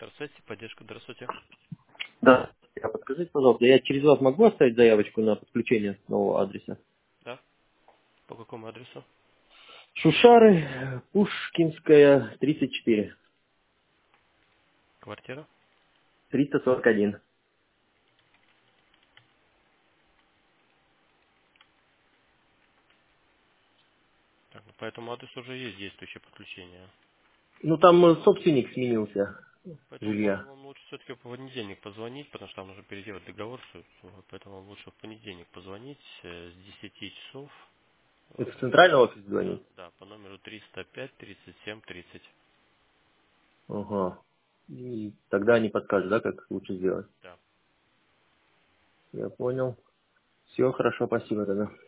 Здравствуйте, поддержка, здравствуйте. Да. Подскажите, пожалуйста, я через вас могу оставить заявочку на подключение нового адреса? Да? По какому адресу? Шушары, Пушкинская, 34, Квартира? 341. Так, ну, по этому адресу уже есть действующее подключение. Ну, там собственник сменился Поэтому, может, жилья. вам лучше все-таки в понедельник позвонить, потому что там нужно переделать договор, вот, поэтому вам лучше в понедельник позвонить с 10 часов. Это в центральный офис Да, звонить? да, по номеру 305 37 30. Ага. И тогда они подскажут, да, как лучше сделать. Да. Я понял. Все, хорошо, спасибо тогда.